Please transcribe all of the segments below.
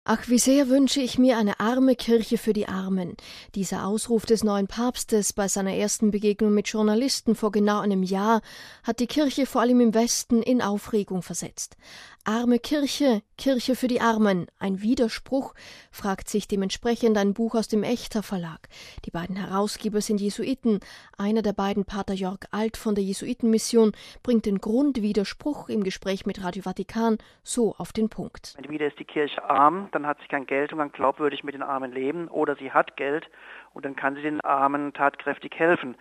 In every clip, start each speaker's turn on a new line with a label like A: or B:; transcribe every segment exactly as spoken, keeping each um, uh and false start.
A: Ach, wie sehr wünsche ich mir eine arme Kirche für die Armen. Dieser Ausruf des neuen Papstes bei seiner ersten Begegnung mit Journalisten vor genau einem Jahr hat die Kirche vor allem im Westen in Aufregung versetzt. Arme Kirche, Kirche für die Armen, ein Widerspruch, fragt sich dementsprechend ein Buch aus dem Echter Verlag. Die beiden Herausgeber sind Jesuiten. Einer der beiden, Pater Jörg Alt von der Jesuitenmission, bringt den Grundwiderspruch im Gespräch mit Radio Vatikan so auf den Punkt.
B: Entweder ist die Kirche arm, dann hat sie kein Geld und kann glaubwürdig mit den Armen leben, oder sie hat Geld und dann kann sie den Armen tatkräftig helfen.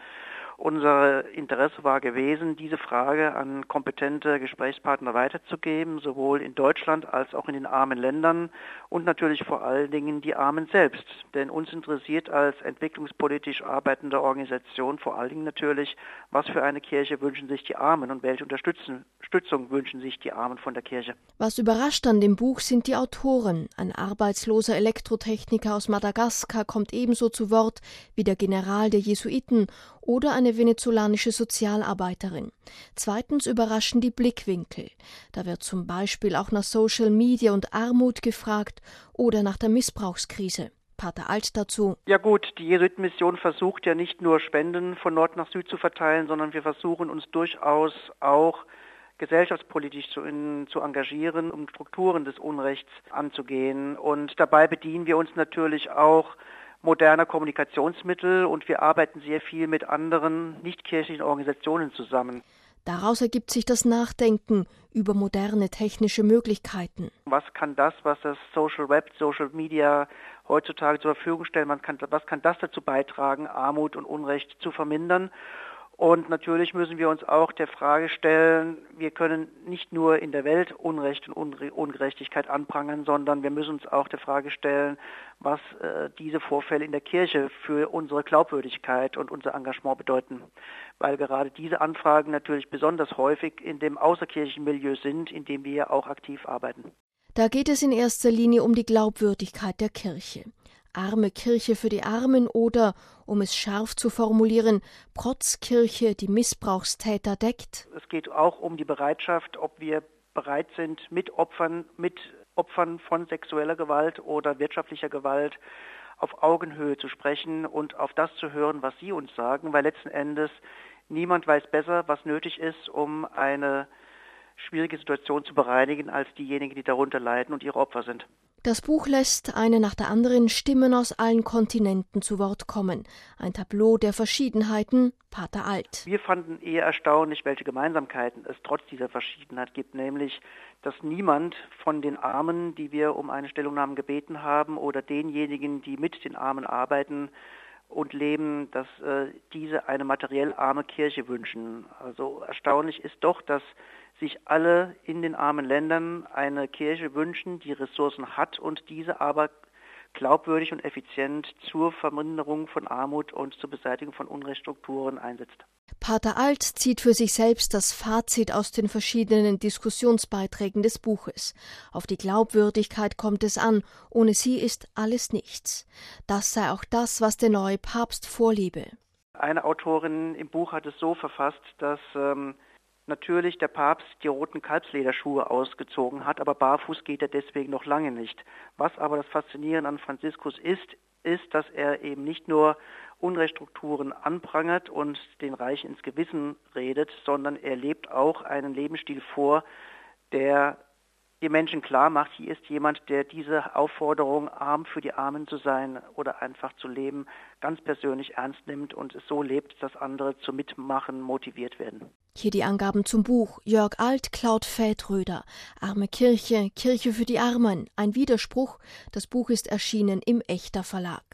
B: Unser Interesse war gewesen, diese Frage an kompetente Gesprächspartner weiterzugeben, sowohl in Deutschland als auch in den armen Ländern und natürlich vor allen Dingen die Armen selbst. Denn uns interessiert als entwicklungspolitisch arbeitende Organisation vor allen Dingen natürlich, was für eine Kirche wünschen sich die Armen und welche Unterstützung wünschen sich die Armen von der Kirche.
A: Was überrascht an dem Buch sind die Autoren. Ein arbeitsloser Elektrotechniker aus Madagaskar kommt ebenso zu Wort wie der General der Jesuiten oder eine venezolanische Sozialarbeiterin. Zweitens überraschen die Blickwinkel. Da wird zum Beispiel auch nach Social Media und Armut gefragt oder nach der Missbrauchskrise. Pater Alt dazu.
B: Ja gut, die Jesuitenmission versucht ja nicht nur Spenden von Nord nach Süd zu verteilen, sondern wir versuchen uns durchaus auch gesellschaftspolitisch zu, in, zu engagieren, um Strukturen des Unrechts anzugehen. Und dabei bedienen wir uns natürlich auch moderner Kommunikationsmittel und wir arbeiten sehr viel mit anderen nichtkirchlichen Organisationen zusammen.
A: Daraus ergibt sich das Nachdenken über moderne technische Möglichkeiten.
B: Was kann das, was das Social Web, Social Media heutzutage zur Verfügung stellt, man kann, was kann das dazu beitragen, Armut und Unrecht zu vermindern? Und natürlich müssen wir uns auch der Frage stellen, wir können nicht nur in der Welt Unrecht und Ungerechtigkeit anprangern, sondern wir müssen uns auch der Frage stellen, was äh, diese Vorfälle in der Kirche für unsere Glaubwürdigkeit und unser Engagement bedeuten. Weil gerade diese Anfragen natürlich besonders häufig in dem außerkirchlichen Milieu sind, in dem wir auch aktiv arbeiten.
A: Da geht es in erster Linie um die Glaubwürdigkeit der Kirche. Arme Kirche für die Armen oder, um es scharf zu formulieren, Protzkirche, die Missbrauchstäter deckt.
B: Es geht auch um die Bereitschaft, ob wir bereit sind, mit Opfern, mit Opfern von sexueller Gewalt oder wirtschaftlicher Gewalt auf Augenhöhe zu sprechen und auf das zu hören, was sie uns sagen, weil letzten Endes niemand weiß besser, was nötig ist, um eine schwierige Situation zu bereinigen, als diejenigen, die darunter leiden und ihre Opfer sind.
A: Das Buch lässt eine nach der anderen Stimmen aus allen Kontinenten zu Wort kommen. Ein Tableau der Verschiedenheiten, Pater Alt.
B: Wir fanden eher erstaunlich, welche Gemeinsamkeiten es trotz dieser Verschiedenheit gibt, nämlich, dass niemand von den Armen, die wir um eine Stellungnahme gebeten haben, oder denjenigen, die mit den Armen arbeiten und leben, dass äh, diese eine materiell arme Kirche wünschen. Also erstaunlich ist doch, dass sich alle in den armen Ländern eine Kirche wünschen, die Ressourcen hat und diese aber glaubwürdig und effizient zur Verminderung von Armut und zur Beseitigung von Unrechtsstrukturen einsetzt.
A: Pater Alt zieht für sich selbst das Fazit aus den verschiedenen Diskussionsbeiträgen des Buches. Auf die Glaubwürdigkeit kommt es an, ohne sie ist alles nichts. Das sei auch das, was der neue Papst vorlebe.
B: Eine Autorin im Buch hat es so verfasst, dass ähm, natürlich der Papst die roten Kalbslederschuhe ausgezogen hat, aber barfuß geht er deswegen noch lange nicht. Was aber das Faszinierende an Franziskus ist, ist, dass er eben nicht nur Unrechtsstrukturen anprangert und den Reichen ins Gewissen redet, sondern er lebt auch einen Lebensstil vor, der den Menschen klar macht, hier ist jemand, der diese Aufforderung, arm für die Armen zu sein oder einfach zu leben, ganz persönlich ernst nimmt und es so lebt, dass andere zum Mitmachen motiviert werden.
A: Hier die Angaben zum Buch. Jörg Alt, Claude Vätröder. Arme Kirche, Kirche für die Armen. Ein Widerspruch. Das Buch ist erschienen im Echter Verlag.